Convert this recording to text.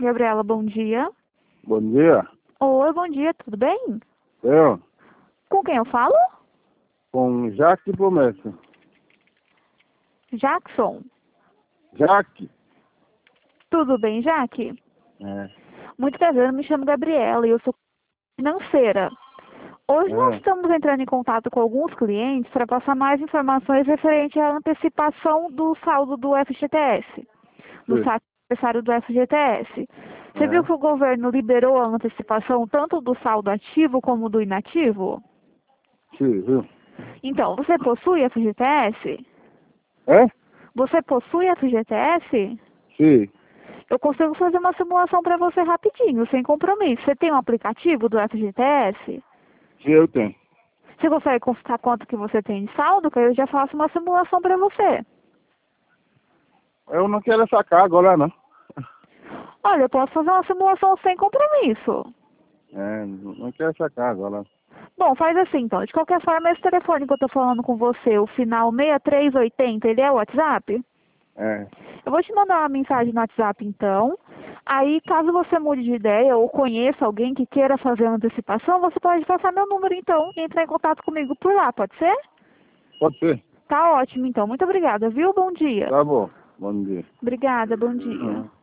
Gabriela, bom dia. Bom dia. Oi, bom dia, tudo bem? Eu, Com quem eu falo? com Jaque Promessa. Jackson. Jaque? Tudo bem, Jaque? É. Muito prazer, eu me chamo Gabriela e eu sou financeira. Hoje nós É. estamos entrando em contato com alguns clientes para passar mais informações referente à antecipação do saldo do FGTS, do Sim. saque aniversário do FGTS. Você viu É. que o governo liberou a antecipação tanto do saldo ativo como do inativo? Sim, viu? Então, você possui FGTS? É? Você possui FGTS? Sim. Eu consigo fazer uma simulação para você rapidinho, sem compromisso. Você tem um aplicativo do FGTS? Sim, eu tenho. Você consegue consultar quanto que você tem de saldo? Que eu já faço uma simulação para você. Eu não quero sacar agora, não. Olha, eu posso fazer uma simulação sem compromisso. É, não quero sacar agora. Bom, faz assim então. De qualquer forma, esse telefone que eu tô falando com você, o final 6380, ele é o WhatsApp? É. Eu vou te mandar uma mensagem no WhatsApp então. Aí, caso você mude de ideia ou conheça alguém que queira fazer a antecipação, você pode passar meu número então e entrar em contato comigo por lá, pode ser? Pode ser? Tá ótimo então. Muito obrigada, viu? Bom dia. Tá bom. Bom dia. Obrigada, bom dia. Uhum.